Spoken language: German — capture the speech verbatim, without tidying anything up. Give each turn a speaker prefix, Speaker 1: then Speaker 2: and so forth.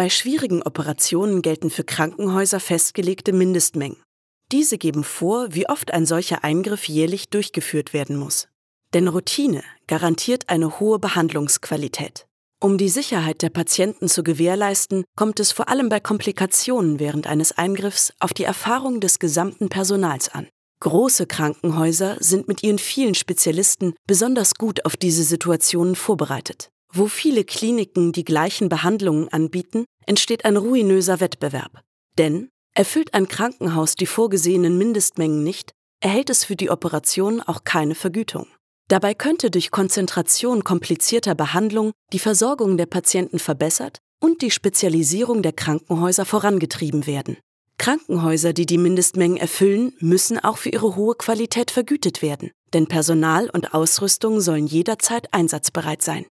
Speaker 1: Bei schwierigen Operationen gelten für Krankenhäuser festgelegte Mindestmengen. Diese geben vor, wie oft ein solcher Eingriff jährlich durchgeführt werden muss. Denn Routine garantiert eine hohe Behandlungsqualität. Um die Sicherheit der Patienten zu gewährleisten, kommt es vor allem bei Komplikationen während eines Eingriffs auf die Erfahrung des gesamten Personals an. Große Krankenhäuser sind mit ihren vielen Spezialisten besonders gut auf diese Situationen vorbereitet. Wo viele Kliniken die gleichen Behandlungen anbieten, entsteht ein ruinöser Wettbewerb. Denn erfüllt ein Krankenhaus die vorgesehenen Mindestmengen nicht, erhält es für die Operation auch keine Vergütung. Dabei könnte durch Konzentration komplizierter Behandlung die Versorgung der Patienten verbessert und die Spezialisierung der Krankenhäuser vorangetrieben werden. Krankenhäuser, die die Mindestmengen erfüllen, müssen auch für ihre hohe Qualität vergütet werden, denn Personal und Ausrüstung sollen jederzeit einsatzbereit sein.